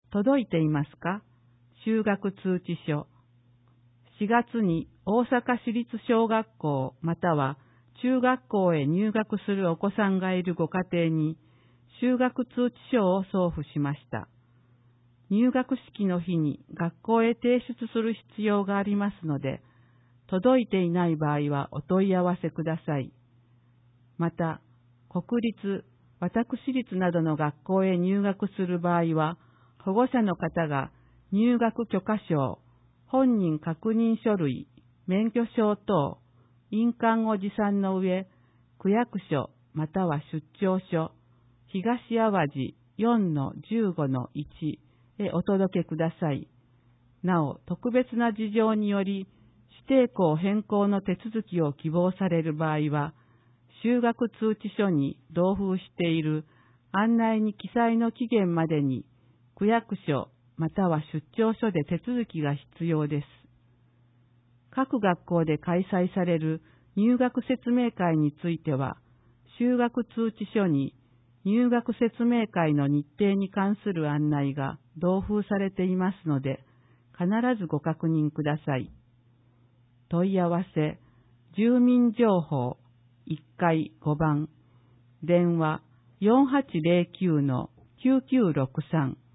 届いていますか？就学通知書。4月に大阪市立小学校または中学校へ入学するお子さんがいるご家庭に就学通知書を送付しました。入学式の日に学校へ提出する必要がありますので、届いていない場合はお問い合わせください。また、国立、私立などの学校へ入学する場合は、保護者の方が入学許可証、本人確認書類、免許証等、印鑑を持参の上、区役所または出張所、東淡路 4-15-1 へお届けください。なお、特別な事情により、指定校変更の手続きを希望される場合は、就学通知書に同封している案内に記載の期限までに、区役所または出張所で手続きが必要です。各学校で開催される入学説明会については、就学通知書に入学説明会の日程に関する案内が同封されていますので、必ずご確認ください。問い合わせ、住民情報1階5番、電話 4809-9963